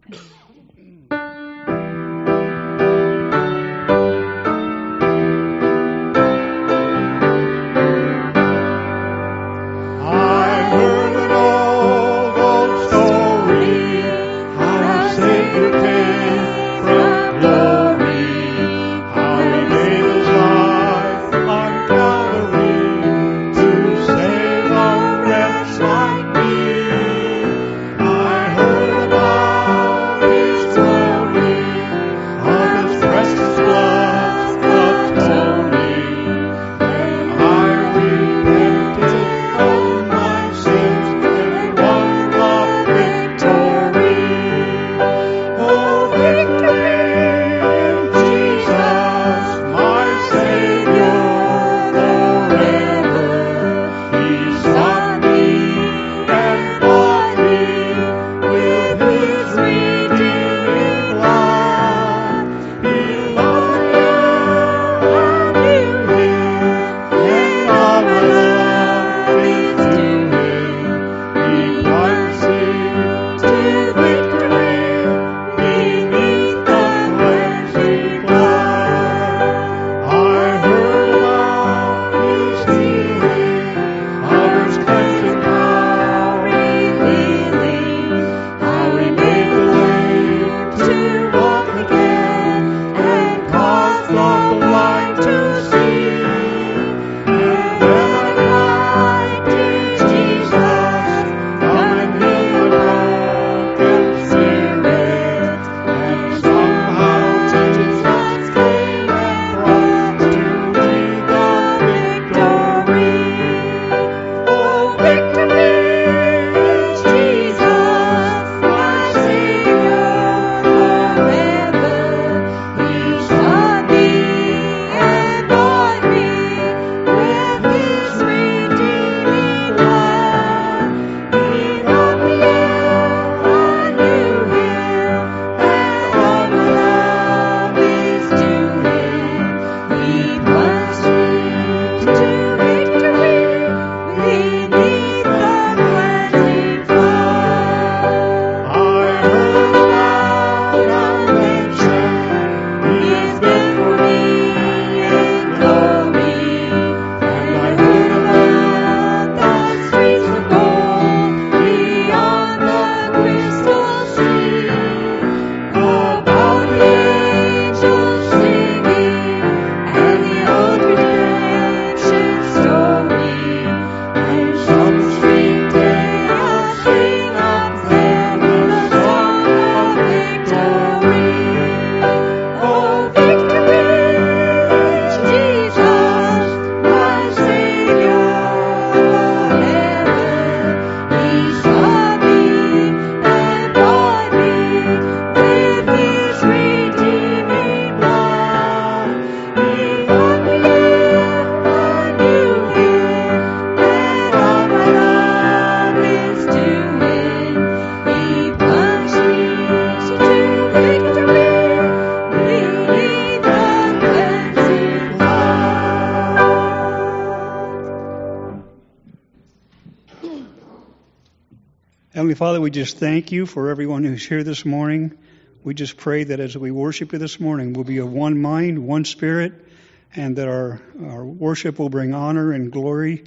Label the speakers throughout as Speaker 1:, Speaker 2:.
Speaker 1: Heavenly Father, we just thank you for everyone who's here this morning. We just pray that as we worship you this morning, we'll be of one mind, one spirit, and that our worship will bring honor and glory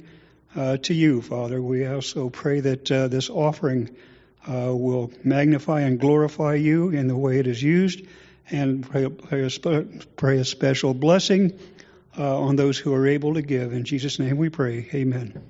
Speaker 1: to you, Father. We also pray that this offering will magnify and glorify you in the way it is used, and pray a special blessing on those who are able to give. In Jesus' name we pray. Amen.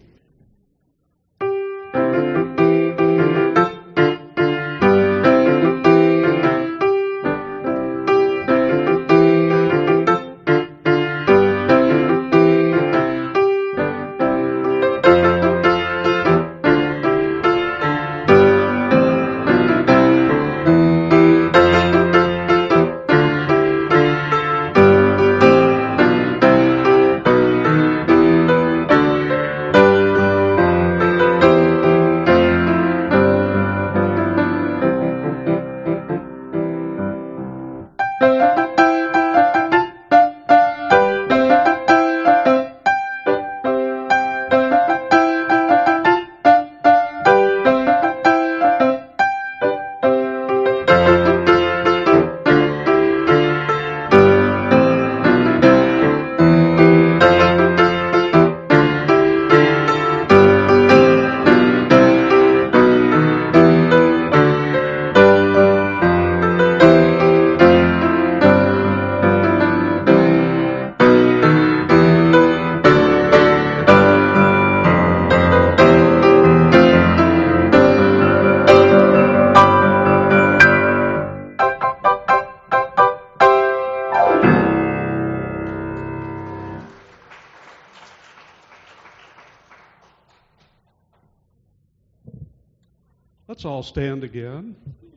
Speaker 2: Let's all stand again.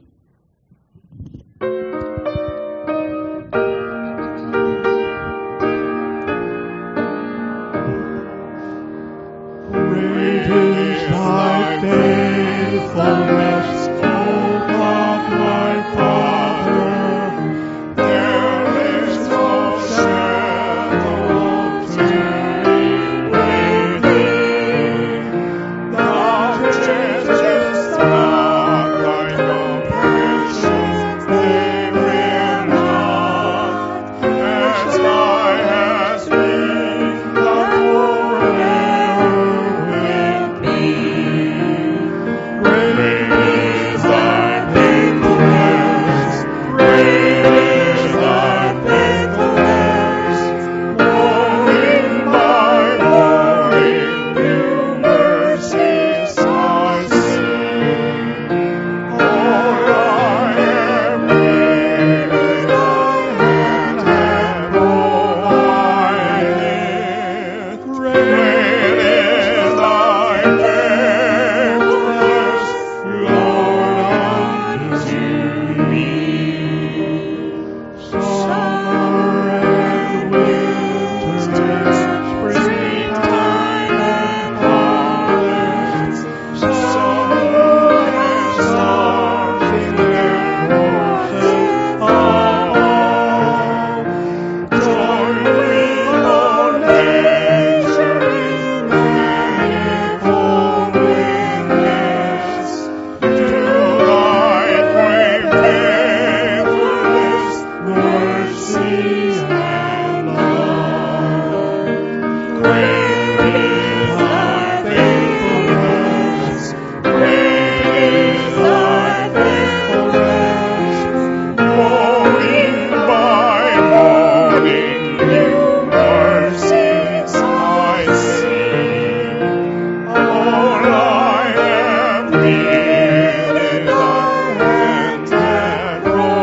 Speaker 2: Great is thy faithfulness, O God, my Father. There is no shadow to be with thee. Thou changest not thy compassions, they will not. As thou hast been, thou forever with me. Great is thy faithfulness, great is thy faithfulness. Morning by morning, new mercies I see. All I have needed, thy hand hath provided. Great is thy faithfulness, Lord, unto me. Summer and winter, springtime and harvest, sun and stars in their courses above, join with all nature in manifold witness to thy great faithfulness, mercy, and love. Great is thy faithfulness, great is thy faithfulness. Morning by morning, new mercies I see. All I have needed, thy hand hath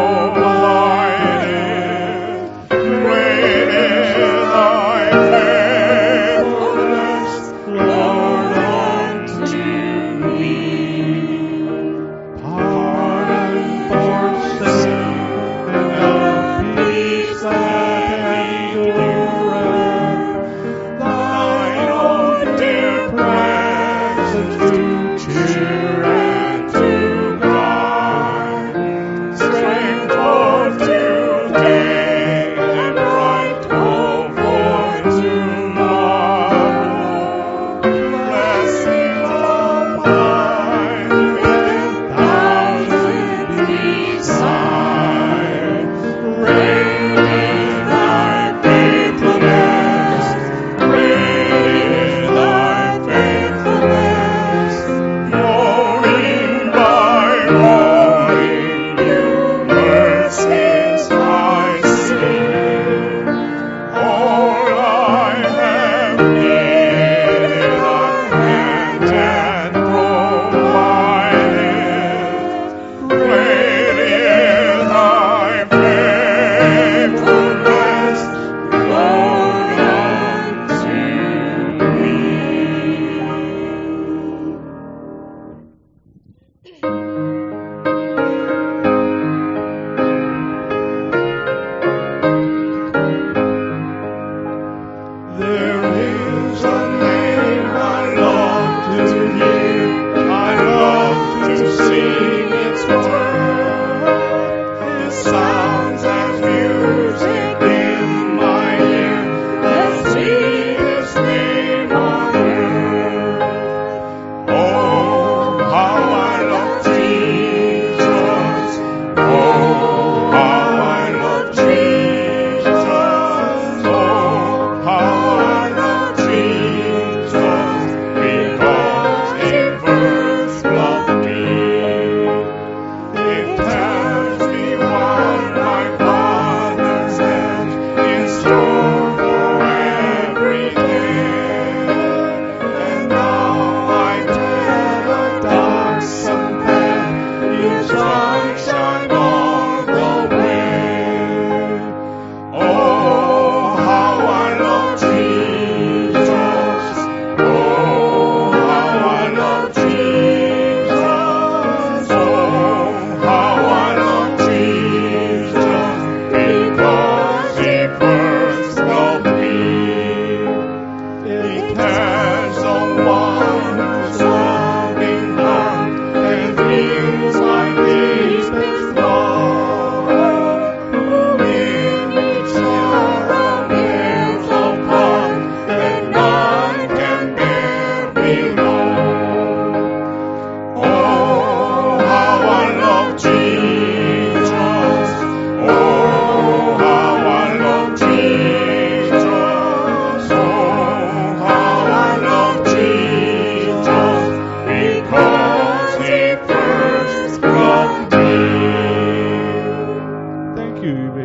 Speaker 2: provided. Great is thy faithfulness, Lord, unto me. Pardon for sin and the peace that endureth, thine own dear presence to cheer and to guide. Strength for today and bright hope for tomorrow. Blessings abide with thousands beside. Great is thy faithfulness, great is thy faithfulness. Morning by morning, new mercies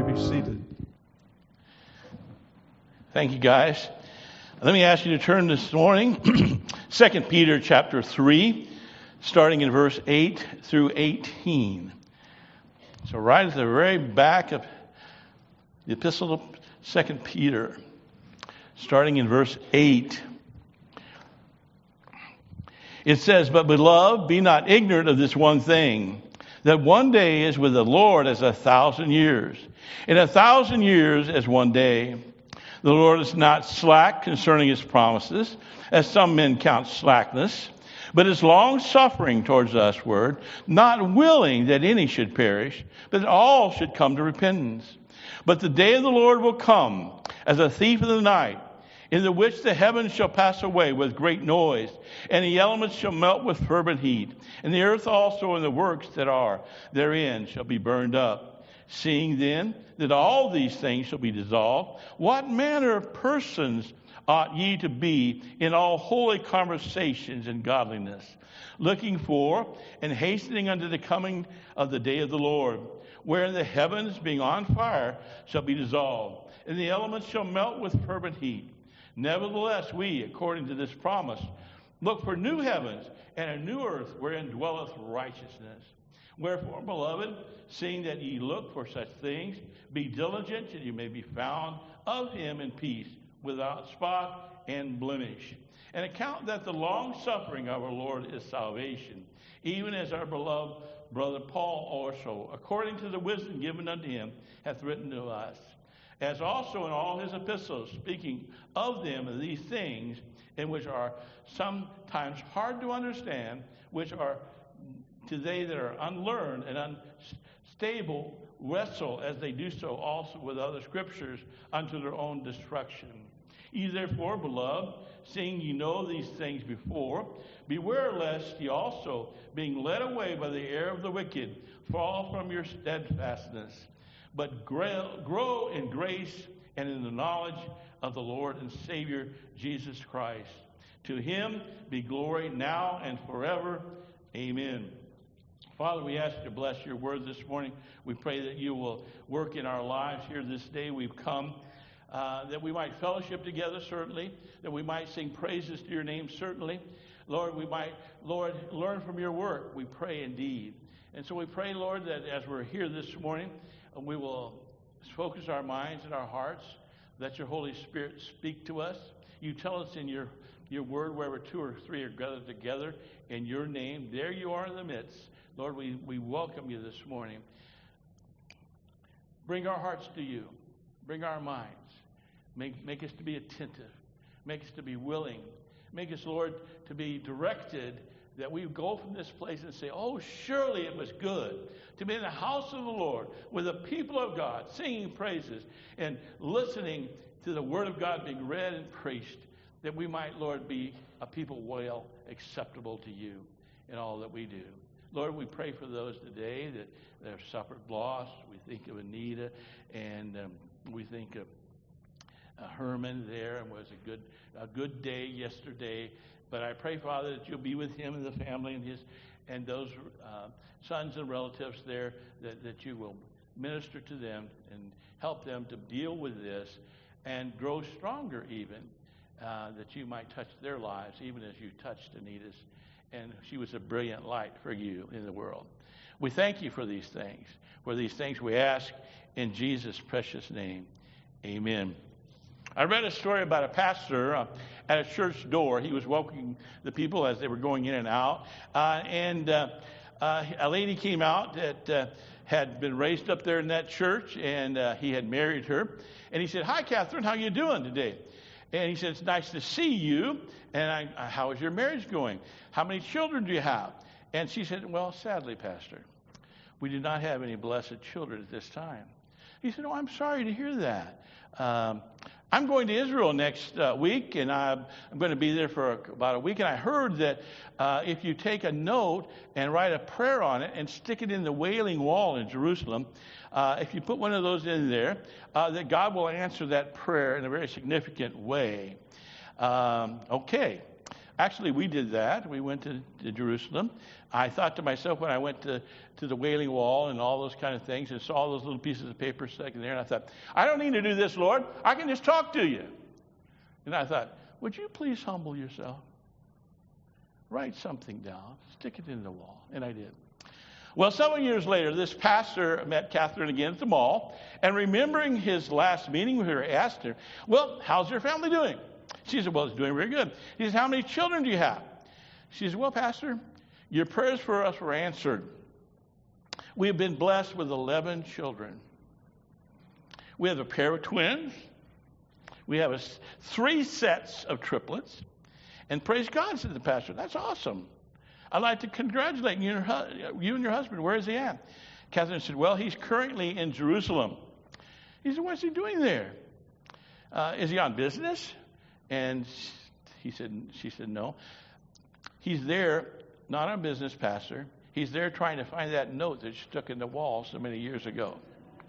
Speaker 2: be seated.
Speaker 3: Thank you, guys. Let me ask you to turn this morning, 2 Peter chapter 3, starting in verse 8 through 18. So right at the very back of the epistle of 2 Peter, starting in verse 8. It says, "But beloved, be not ignorant of this one thing, that one day is with the Lord as 1,000 years, and 1,000 years as one day. The Lord is not slack concerning his promises, as some men count slackness, but is long-suffering towards usward, not willing that any should perish, but that all should come to repentance. But the day of the Lord will come as a thief in the night, in the which the heavens shall pass away with great noise, and the elements shall melt with fervent heat, and the earth also and the works that are therein shall be burned up. Seeing then that all these things shall be dissolved, what manner of persons ought ye to be in all holy conversations and godliness, looking for and hastening unto the coming of the day of the Lord, wherein the heavens being on fire shall be dissolved, and the elements shall melt with fervent heat. Nevertheless, we, according to this promise, look for new heavens and a new earth wherein dwelleth righteousness. Wherefore, beloved, seeing that ye look for such things, be diligent that you may be found of him in peace, without spot and blemish. And account that the long suffering of our Lord is salvation, even as our beloved brother Paul also, according to the wisdom given unto him, hath written to us, as also in all his epistles, speaking of them and these things, in which are sometimes hard to understand, which are to they that are unlearned and unstable, wrestle as they do so also with other scriptures unto their own destruction. Ye therefore, beloved, seeing ye know these things before, beware lest ye also, being led away by the error of the wicked, fall from your steadfastness, but grow in grace and in the knowledge of the Lord and Savior Jesus Christ. To him be glory now and forever. Amen." Father, we ask you to bless your word this morning. We pray that you will work in our lives here this day. We've come that we might fellowship together, certainly, that we might sing praises to your name, certainly. Lord, we might, learn from your work, we pray indeed. And so we pray, Lord, that as we're here this morning, we will focus our minds and our hearts. Let your Holy Spirit speak to us. You tell us in your word, wherever two or three are gathered together in your name, there you are in the midst. Lord, we welcome you this morning. Bring our hearts to you. Bring our minds. Make us to be attentive. Make us to be willing. Make us, Lord, to be directed, that we go from this place and say, oh, surely it was good to be in the house of the Lord with the people of God, singing praises and listening to the word of God being read and preached, that we might, Lord, be a people well acceptable to you in all that we do. Lord, we pray for those today that have suffered loss. We think of Anita, and we think of Herman there, and was a good day yesterday. But I pray, Father, that you'll be with him and the family and those sons and relatives there, that you will minister to them and help them to deal with this and grow stronger even, that you might touch their lives, even as you touched Anita's. And she was a brilliant light for you in the world. We thank you for these things. For these things we ask in Jesus' precious name. Amen. I read a story about a pastor at a church door. He was welcoming the people as they were going in and out. And a lady came out that had been raised up there in that church, and he had married her. And he said, "Hi, Catherine, how you doing today?" And he said, "It's nice to see you. And how is your marriage going? How many children do you have?" And she said, "Well, sadly, Pastor, we do not have any blessed children at this time." He said, "Oh, I'm sorry to hear that. I'm going to Israel next week, and I'm going to be there for about a week. And I heard that if you take a note and write a prayer on it and stick it in the Wailing Wall in Jerusalem, if you put one of those in there, that God will answer that prayer in a very significant way." Okay. Actually, we did that. We went to Jerusalem. I thought to myself when I went to the Wailing Wall and all those kind of things and saw those little pieces of paper sticking there, and I thought, I don't need to do this, Lord. I can just talk to you. And I thought, would you please humble yourself? Write something down. Stick it in the wall. And I did. Well, several years later, this pastor met Catherine again at the mall, and remembering his last meeting with her, asked her, well, how's your family doing? She said, well, it's doing very good. He said, how many children do you have? She said, well, Pastor, your prayers for us were answered. We have been blessed with 11 children. We have a pair of twins. We have 3 sets of triplets. And praise God, said the pastor, that's awesome. I'd like to congratulate you and your husband. Where is he at? Catherine said, well, he's currently in Jerusalem. He said, what's he doing there? Is he on business? And she said, no. He's there, not on business, Pastor. He's there trying to find that note that stuck in the wall so many years ago.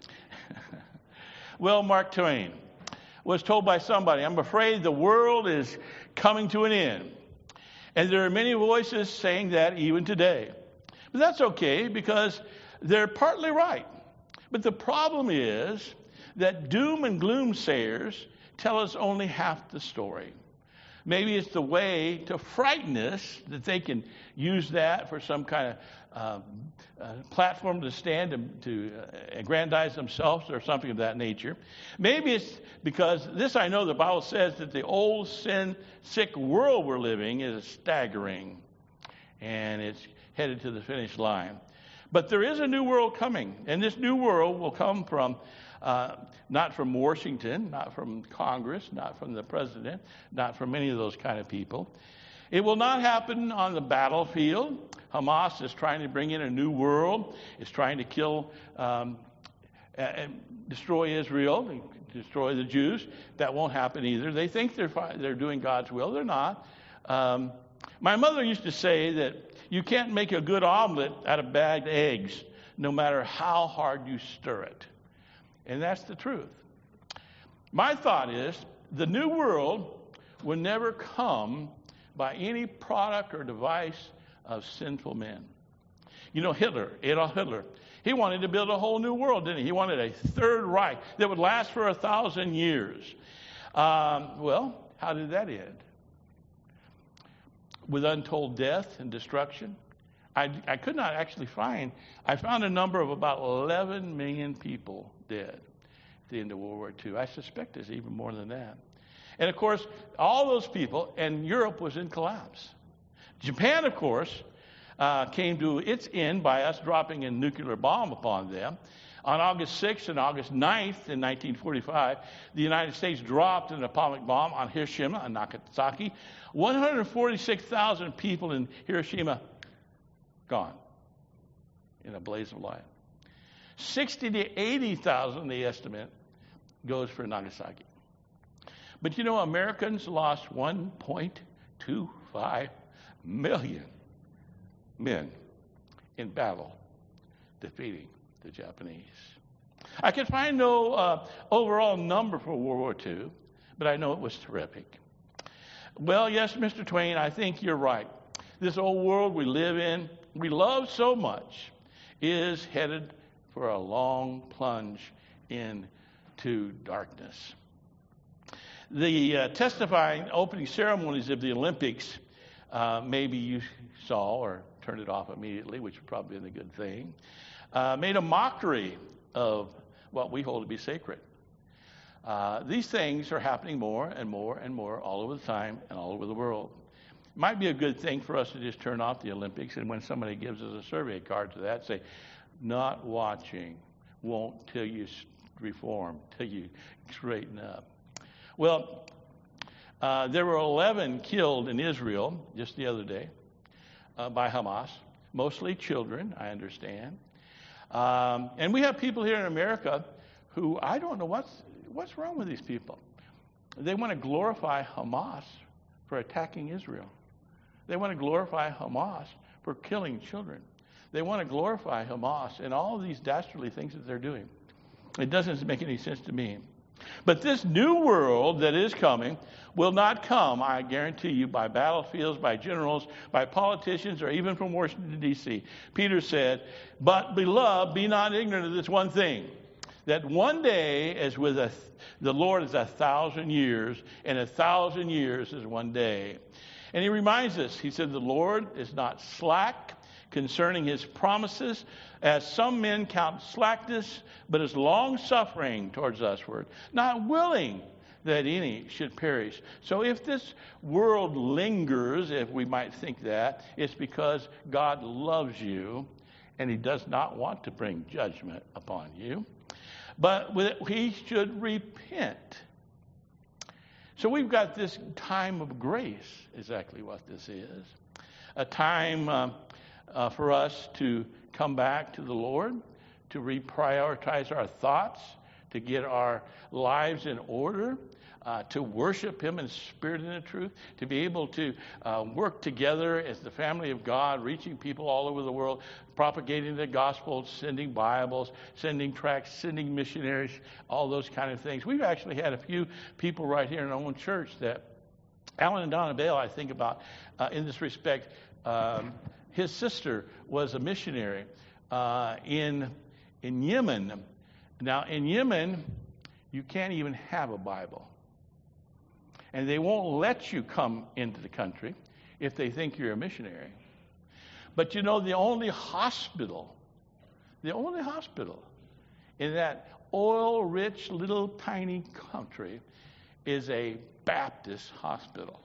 Speaker 3: Well, Mark Twain was told by somebody, I'm afraid the world is coming to an end. And there are many voices saying that even today. But that's okay because they're partly right. But the problem is that doom and gloom sayers tell us only half the story. Maybe it's the way to frighten us that they can use that for some kind of platform to stand to aggrandize themselves or something of that nature. Maybe it's because this I know the Bible says that the old sin-sick world we're living is staggering and it's headed to the finish line. But there is a new world coming, and this new world will come from not from Washington, not from Congress, not from the president, not from any of those kind of people. It will not happen on the battlefield. Hamas is trying to bring in a new world. It's trying to kill, and destroy Israel, destroy the Jews. That won't happen either. They think they're doing God's will. They're not. My mother used to say that you can't make a good omelet out of bagged eggs, no matter how hard you stir it. And that's the truth. My thought is the new world will never come by any product or device of sinful men. You know, Adolf Hitler, he wanted to build a whole new world, didn't he? He wanted a third Reich that would last for 1,000 years. Well, how did that end? With untold death and destruction. I could not actually find, I found a number of about 11 million people dead at the end of World War II. I suspect it's even more than that. And of course, all those people, and Europe was in collapse. Japan, of course, came to its end by us dropping a nuclear bomb upon them. On August 6th and August 9th in 1945, the United States dropped an atomic bomb on Hiroshima and Nagasaki. 146,000 people in Hiroshima gone in a blaze of light. 60 to 80,000, the estimate, goes for Nagasaki. But you know, Americans lost 1.25 million men in battle defeating the Japanese. I could find no overall number for World War II, but I know it was terrific. Well, yes, Mr. Twain, I think you're right. This old world we live in, we love so much, is headed for a long plunge into darkness. The testifying opening ceremonies of the Olympics, maybe you saw or turned it off immediately, which would probably have been a good thing, made a mockery of what we hold to be sacred. These things are happening more and more and more all over the time and all over the world. It might be a good thing for us to just turn off the Olympics, and when somebody gives us a survey card to that, say, not watching, won't till you reform, till you straighten up. Well, there were 11 killed in Israel just the other day by Hamas, mostly children, I understand. And we have people here in America who, I don't know what's wrong with these people. They want to glorify Hamas for attacking Israel. They want to glorify Hamas for killing children. They want to glorify Hamas and all of these dastardly things that they're doing. It doesn't make any sense to me. But this new world that is coming will not come, I guarantee you, by battlefields, by generals, by politicians, or even from Washington, D.C. Peter said, "But, beloved, be not ignorant of this one thing, that one day is with the Lord is 1,000 years, and 1,000 years is one day." And he reminds us, he said, "The Lord is not slack concerning his promises, as some men count slackness, but is long-suffering towards usward, not willing that any should perish." So if this world lingers, if we might think that, it's because God loves you, and he does not want to bring judgment upon you. But he should repent. So we've got this time of grace, exactly what this is. A time for us to come back to the Lord, to reprioritize our thoughts, to get our lives in order, to worship him in spirit and in truth, to be able to work together as the family of God, reaching people all over the world, propagating the gospel, sending Bibles, sending tracts, sending missionaries, all those kind of things. We've actually had a few people right here in our own church that Alan and Donna Bale, I think about in this respect. His sister was a missionary in Yemen. Now, in Yemen, you can't even have a Bible. And they won't let you come into the country if they think you're a missionary. But you know, the only hospital in that oil-rich little tiny country is a Baptist hospital.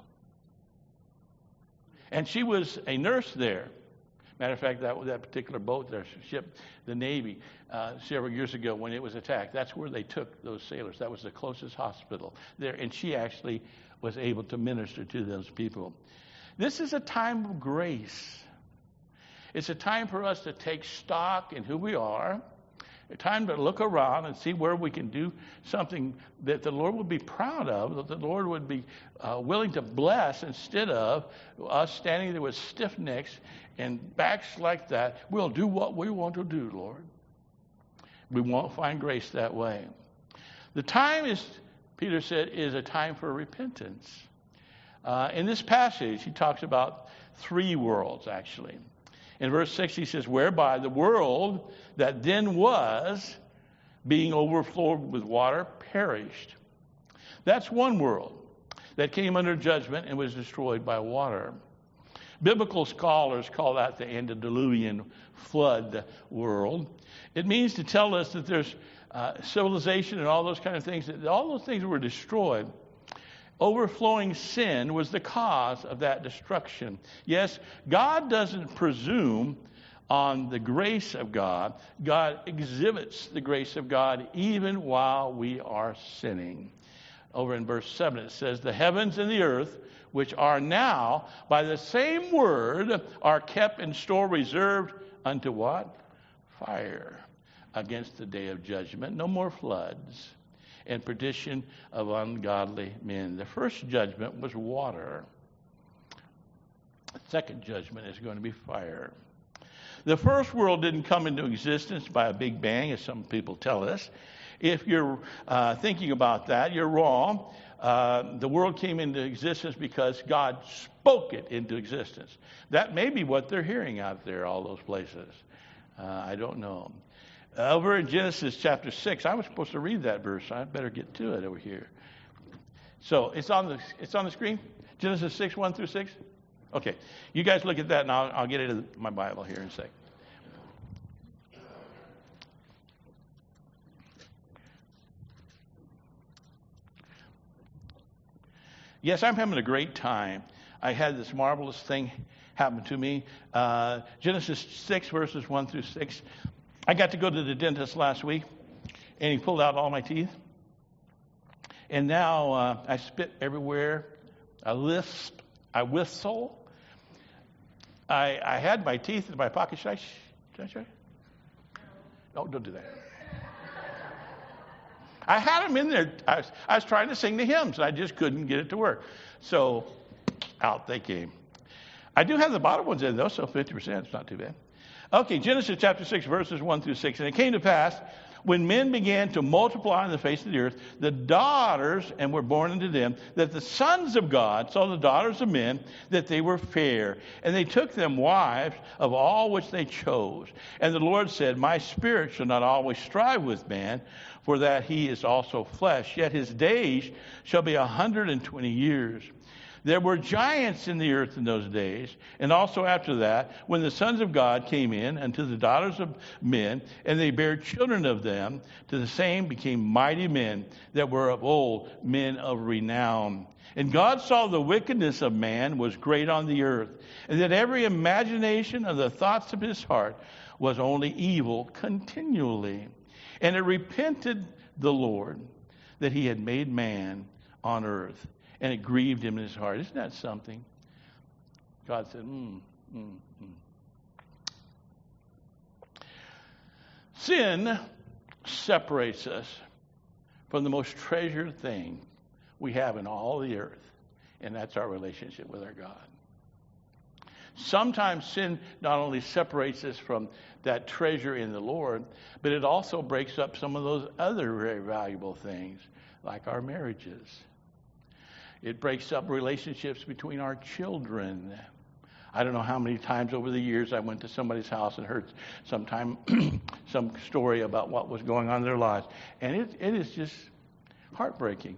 Speaker 3: And she was a nurse there. Matter of fact, that particular boat, their ship, the Navy, several years ago when it was attacked, that's where they took those sailors. That was the closest hospital there. And she actually was able to minister to those people. This is a time of grace. It's a time for us to take stock in who we are. A time to look around and see where we can do something that the Lord would be proud of, that the Lord would be willing to bless, instead of us standing there with stiff necks and backs like that. We'll do what we want to do, Lord. We won't find grace that way. The time is, Peter said, is a time for repentance. In this passage, he talks about three worlds, actually. In verse 6, he says, "Whereby the world that then was, being overflowed with water, perished." That's one world that came under judgment and was destroyed by water. Biblical scholars call that the antediluvian flood world. It means to tell us that there's civilization and all those kind of things, that all those things were destroyed. Overflowing sin was the cause of that destruction. Yes, God doesn't presume on the grace of God. God exhibits the grace of God even while we are sinning. Over in verse 7 it says, "The heavens and the earth, which are now by the same word, are kept in store, reserved unto" what? Fire, against the day of judgment. No more floods and perdition of ungodly men. The first judgment was water. The second judgment is going to be fire. The first world didn't come into existence by a big bang, as some people tell us. If you're thinking about that, you're wrong. The world came into existence because God spoke it into existence. That may be what they're hearing out there, all those places. I don't know. Over in Genesis chapter 6, I was supposed to read that verse. I better get to it over here. So it's on the screen. Genesis 6, 1 through 6. Okay, you guys look at that, and I'll get into my Bible here in a sec. Yes, I'm having a great time. I had this marvelous thing happen to me. Genesis 6, verses 1 through 6. I got to go to the dentist last week, and he pulled out all my teeth. And now I spit everywhere. I lisp. I whistle. I had my teeth in my pocket. Should I show you? No, don't do that. I had them in there. I was trying to sing the hymns, and I just couldn't get it to work. So out they came. I do have the bottom ones in, though, so 50%. It's not too bad. Okay, Genesis chapter 6, verses 1 through 6. "And it came to pass, when men began to multiply on the face of the earth, the daughters, and were born unto them, that the sons of God saw the daughters of men, that they were fair. And they took them wives of all which they chose. And the Lord said, My spirit shall not always strive with man, for that he is also flesh. Yet his days shall be 120 years. There were giants in the earth in those days, and also after that, when the sons of God came in unto the daughters of men, and they bare children of them, to the same became mighty men that were of old, men of renown. And God saw the wickedness of man was great on the earth, and that every imagination of the thoughts of his heart was only evil continually. And it repented the Lord that he had made man on earth. And it grieved him in his heart. Isn't that something? God said, Sin separates us from the most treasured thing we have in all the earth, and that's our relationship with our God. Sometimes sin not only separates us from that treasure in the Lord, but it also breaks up some of those other very valuable things, like our marriages. It breaks up relationships between our children. I don't know how many times over the years I went to somebody's house and heard some story about what was going on in their lives. And it is just heartbreaking.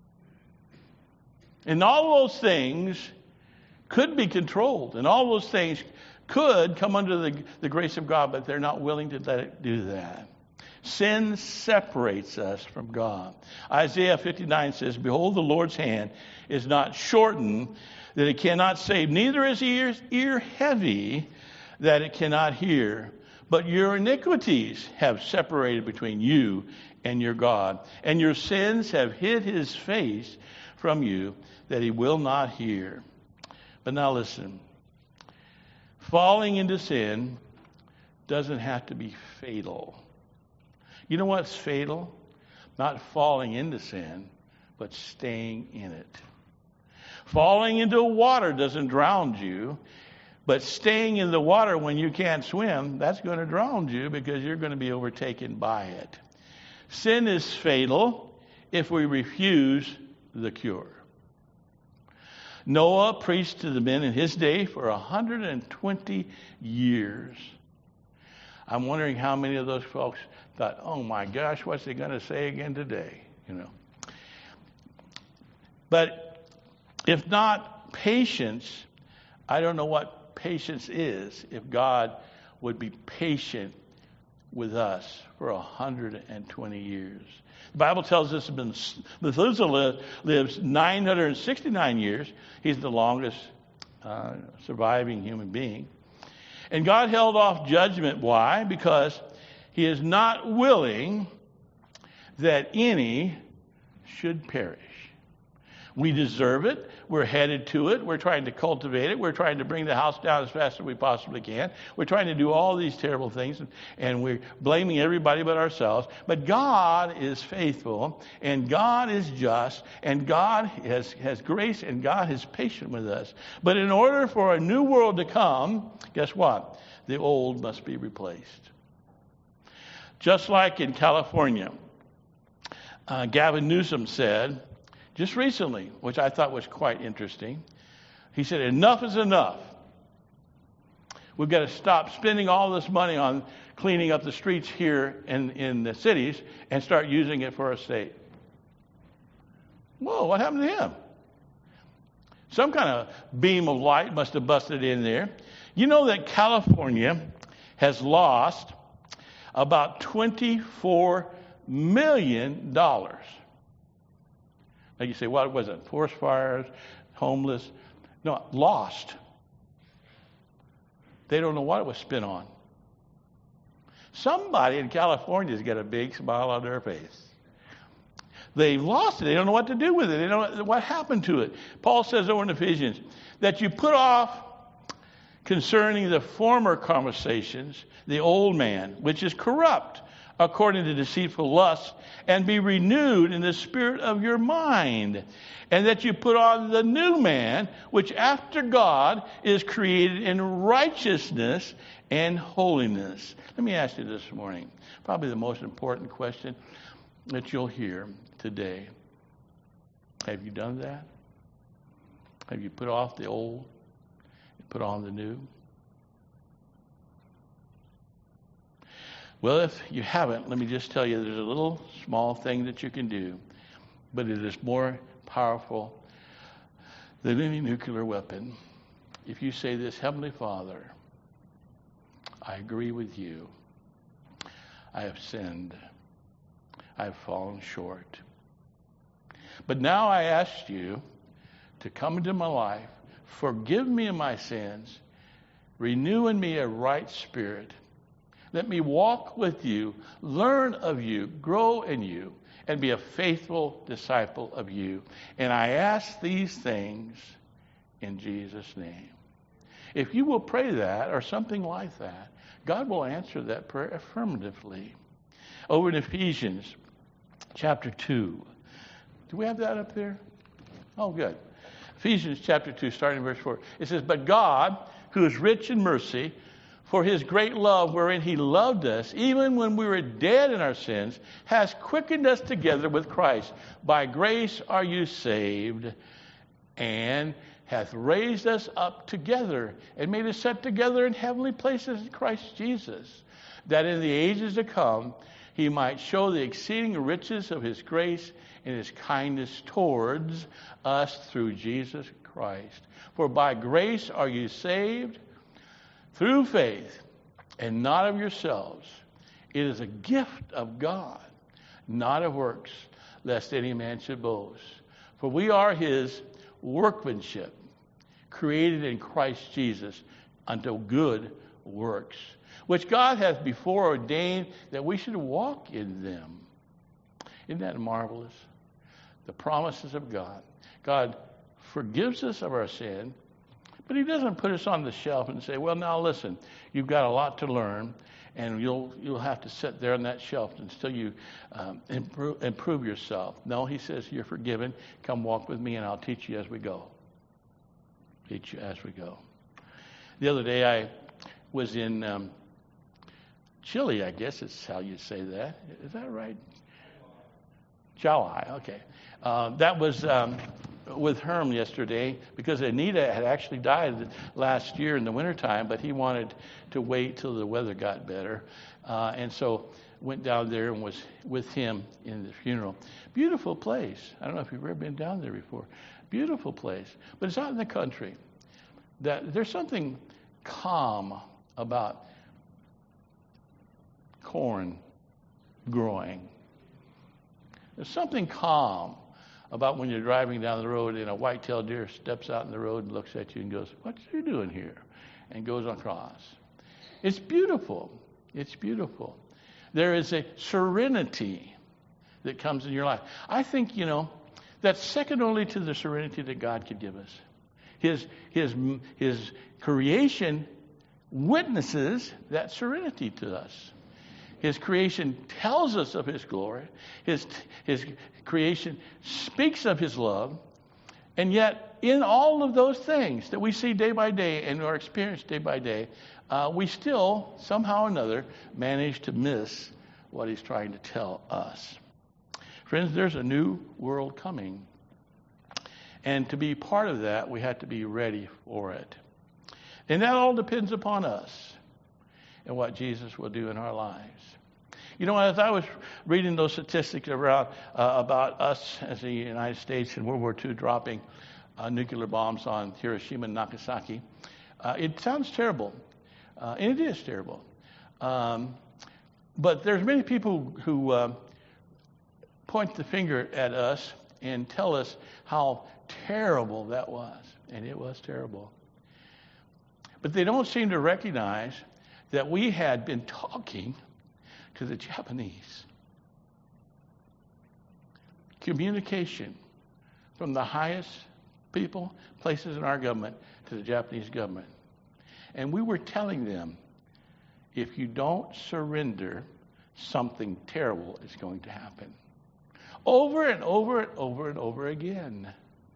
Speaker 3: And all those things could be controlled. And all those things could come under the grace of God, but they're not willing to let it do that. Sin separates us from God. Isaiah 59 says, Behold, the Lord's hand is not shortened, that it cannot save, neither is his ear heavy, that it cannot hear. But your iniquities have separated between you and your God, and your sins have hid his face from you, that he will not hear. But now listen. Falling into sin doesn't have to be fatal. You know what's fatal? Not falling into sin, but staying in it. Falling into water doesn't drown you, but staying in the water when you can't swim, that's going to drown you because you're going to be overtaken by it. Sin is fatal if we refuse the cure. Noah preached to the men in his day for 120 years. I'm wondering how many of those folks thought, oh my gosh, what's he going to say again today? But if not patience, I don't know what patience is if God would be patient with us for 120 years. The Bible tells us Methuselah lives 969 years. He's the longest surviving human being. And God held off judgment. Why? Because he is not willing that any should perish. We deserve it. We're headed to it. We're trying to cultivate it. We're trying to bring the house down as fast as we possibly can. We're trying to do all these terrible things, and we're blaming everybody but ourselves. But God is faithful, and God is just, and God has grace, and God is patient with us. But in order for a new world to come, guess what? The old must be replaced. Just like in California, Gavin Newsom said, just recently, which I thought was quite interesting, he said, enough is enough. We've got to stop spending all this money on cleaning up the streets here in the cities and start using it for our state. Whoa, what happened to him? Some kind of beam of light must have busted in there. You know that California has lost about $24 million. Now you say, what was it? Forest fires, homeless? No, lost. They don't know what it was spent on. Somebody in California has got a big smile on their face. They've lost it. They don't know what to do with it. They don't know what happened to it. Paul says over in Ephesians that you put off concerning the former conversations, the old man, which is corrupt, according to deceitful lusts, and be renewed in the spirit of your mind, and that you put on the new man, which after God is created in righteousness and holiness. Let me ask you this morning, probably the most important question that you'll hear today. Have you done that? Have you put off the old and put on the new? Well, if you haven't, let me just tell you, there's a little small thing that you can do, but it is more powerful than any nuclear weapon. If you say this, Heavenly Father, I agree with you. I have sinned. I have fallen short. But now I ask you to come into my life, forgive me of my sins, renew in me a right spirit. Let me walk with you, learn of you, grow in you, and be a faithful disciple of you. And I ask these things in Jesus' name. If you will pray that or something like that, God will answer that prayer affirmatively. Over in Ephesians chapter 2. Do we have that up there? Oh, good. Ephesians chapter 2, starting in verse 4. It says, but God, who is rich in mercy, for his great love wherein he loved us, even when we were dead in our sins, has quickened us together with Christ. By grace are you saved, and hath raised us up together, and made us sit together in heavenly places in Christ Jesus, that in the ages to come he might show the exceeding riches of his grace and his kindness towards us through Jesus Christ. For by grace are you saved, through faith, and not of yourselves. It is a gift of God, not of works, lest any man should boast. For we are his workmanship, created in Christ Jesus unto good works, which God hath before ordained that we should walk in them. Isn't that marvelous? The promises of God. God forgives us of our sin, but he doesn't put us on the shelf and say, well, now listen, you've got a lot to learn, and you'll have to sit there on that shelf until you improve yourself. No, he says, you're forgiven. Come walk with me, and I'll teach you as we go. Teach you as we go. The other day I was in Chile, I guess is how you say that. Is that right? Chile, okay. That was with Herm yesterday, because Anita had actually died last year in the wintertime, but he wanted to wait till the weather got better. And so went down there and was with him in the funeral. Beautiful place. I don't know if you've ever been down there before. Beautiful place. But it's out in the country. There's something calm about corn growing. There's something calm about when you're driving down the road and a white-tailed deer steps out in the road and looks at you and goes, what are you doing here? And goes across. It's beautiful. It's beautiful. There is a serenity that comes in your life. I think, that's second only to the serenity that God could give us. His creation witnesses that serenity to us. His creation tells us of his glory. His creation speaks of his love. And yet, in all of those things that we see day by day and are experienced day by day, we still, somehow or another, manage to miss what he's trying to tell us. Friends, there's a new world coming. And to be part of that, we have to be ready for it. And that all depends upon us and what Jesus will do in our lives. As I was reading those statistics around about us as the United States in World War II dropping nuclear bombs on Hiroshima and Nagasaki, it sounds terrible, and it is terrible. But there's many people who point the finger at us and tell us how terrible that was, and it was terrible. But they don't seem to recognize that we had been talking to the Japanese. Communication from the highest people, places in our government, to the Japanese government. And we were telling them, if you don't surrender something terrible is going to happen. Over and over and over and over again.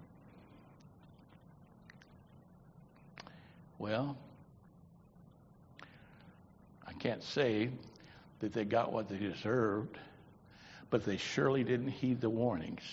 Speaker 3: Well, I can't say that they got what they deserved, but they surely didn't heed the warnings.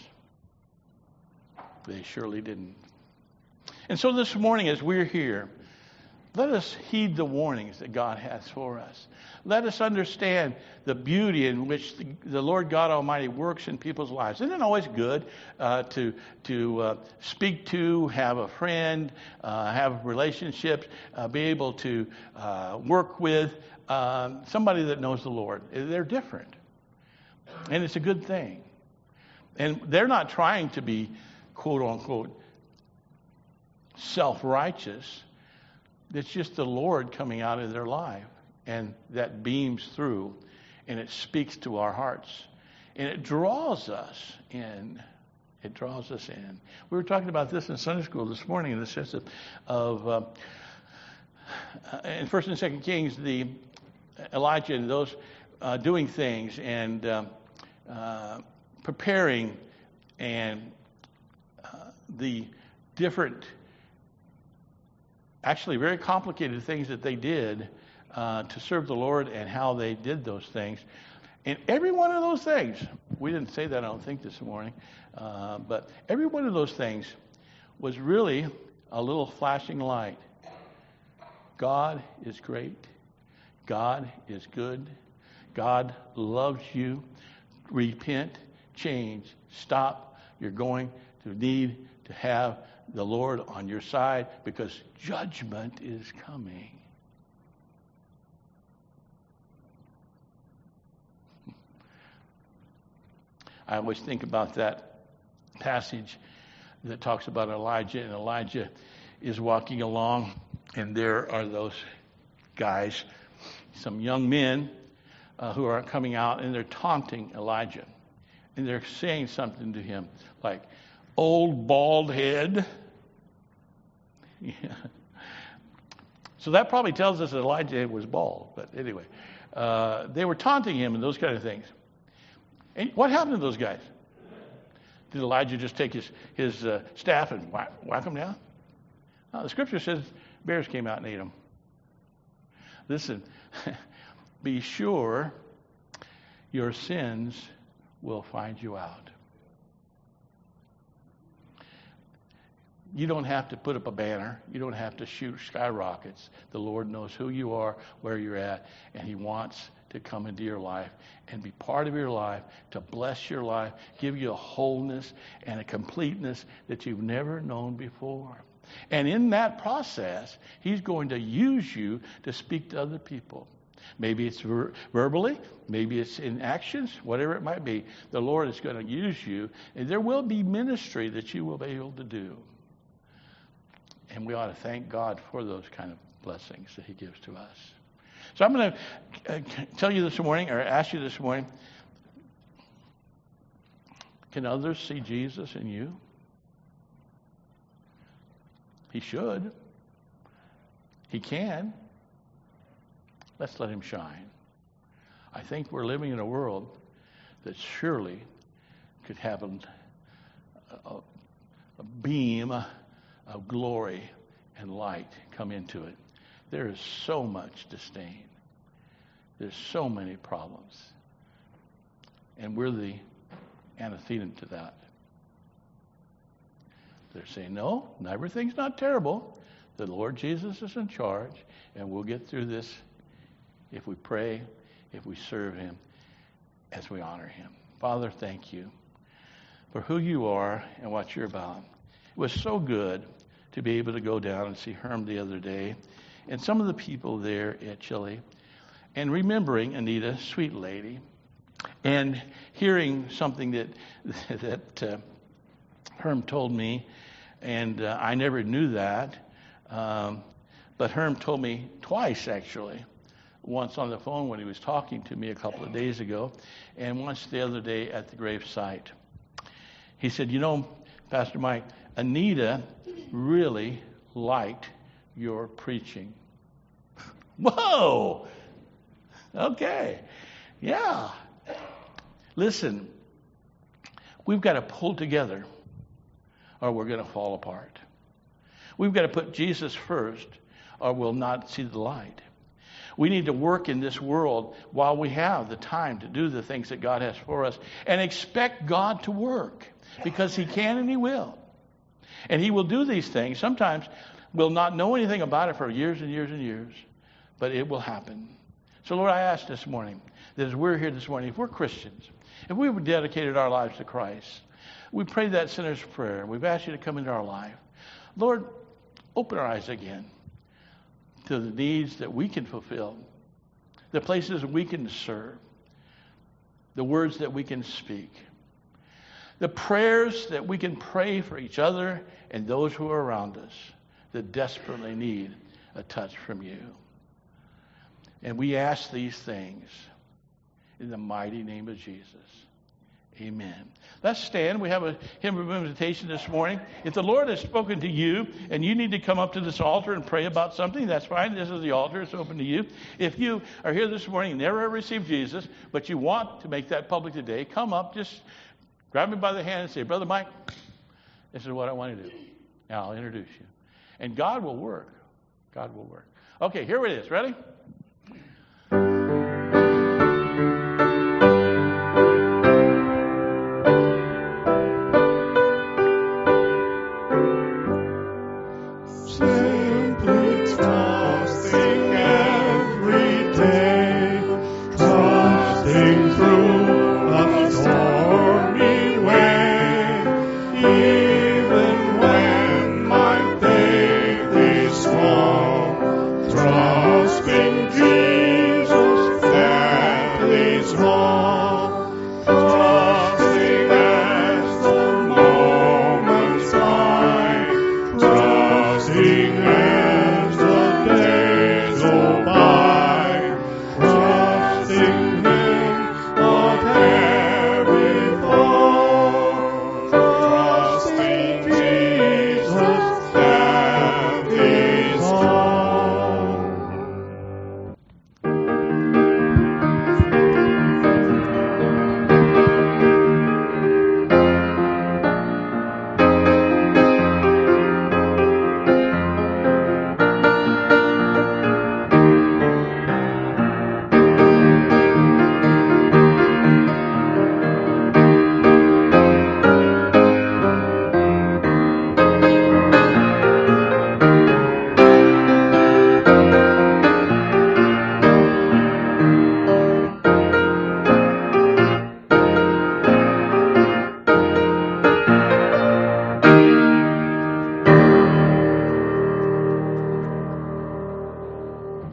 Speaker 3: They surely didn't. And so this morning, as we're here, let us heed the warnings that God has for us. Let us understand the beauty in which the Lord God Almighty works in people's lives. Isn't it always good to speak to, have a friend, have relationships, be able to work with somebody that knows the Lord? They're different. And it's a good thing. And they're not trying to be, quote unquote, self-righteous. It's just the Lord coming out of their life, and that beams through, and it speaks to our hearts, and it draws us in. It draws us in. We were talking about this in Sunday school this morning in the sense of in 1st and 2nd Kings, the Elijah and those doing things and preparing, and the different, actually very complicated things that they did to serve the Lord, and how they did those things. And every one of those things, we didn't say that, I don't think, this morning, but every one of those things was really a little flashing light. God is great. God is good. God loves you. Repent, change, stop. You're going to need to have the Lord on your side, because judgment is coming. I always think about that passage that talks about Elijah, and Elijah is walking along, and there are those guys, some young men who are coming out, and they're taunting Elijah, and they're saying something to him like, "Old bald head." Yeah. So that probably tells us that Elijah was bald. But anyway, they were taunting him and those kind of things. And what happened to those guys? Did Elijah just take his staff and whack them down? No, the scripture says bears came out and ate them. Listen, be sure your sins will find you out. You don't have to put up a banner. You don't have to shoot skyrockets. The Lord knows who you are, where you're at, and He wants to come into your life and be part of your life, to bless your life, give you a wholeness and a completeness that you've never known before. And in that process, He's going to use you to speak to other people. Maybe it's verbally, maybe it's in actions, whatever it might be. The Lord is going to use you, and there will be ministry that you will be able to do. And we ought to thank God for those kind of blessings that He gives to us. So I'm going to tell you this morning, or ask you this morning, can others see Jesus in you? He should. He can. Let's let Him shine. I think we're living in a world that surely could have a beam of glory and light come into it. There is so much disdain. There's so many problems. And we're the antecedent to that. They're saying, no, everything's not terrible. The Lord Jesus is in charge, and we'll get through this if we pray, if we serve Him, as we honor Him. Father, thank you for who you are and what you're about. It was so good to be able to go down and see Herm the other day, and some of the people there at Chile, and remembering Anita, sweet lady, and hearing something that Herm told me, and I never knew that, but Herm told me twice, actually, once on the phone when he was talking to me a couple of days ago, and once the other day at the grave site. He said, Pastor Mike, Anita really liked your preaching. Whoa! Okay. Yeah. Listen, we've got to pull together or we're going to fall apart. We've got to put Jesus first or we'll not see the light. We need to work in this world while we have the time to do the things that God has for us and expect God to work because He can and He will. And He will do these things. Sometimes we'll not know anything about it for years and years and years, but it will happen. So Lord, I ask this morning that as we're here this morning, if we're Christians, if we've dedicated our lives to Christ, we pray that sinner's prayer. We've asked you to come into our life. Lord, open our eyes again to the needs that we can fulfill, the places we can serve, the words that we can speak, the prayers that we can pray for each other and those who are around us that desperately need a touch from you. And we ask these things in the mighty name of Jesus. Amen. Let's stand. We have a hymn of invitation this morning. If the Lord has spoken to you and you need to come up to this altar and pray about something, that's fine. This is the altar. It's open to you. If you are here this morning and never received Jesus, but you want to make that public today, come up, just grab me by the hand and say, Brother Mike, this is what I want to do. Now I'll introduce you. And God will work. God will work. Okay, here it is. Ready?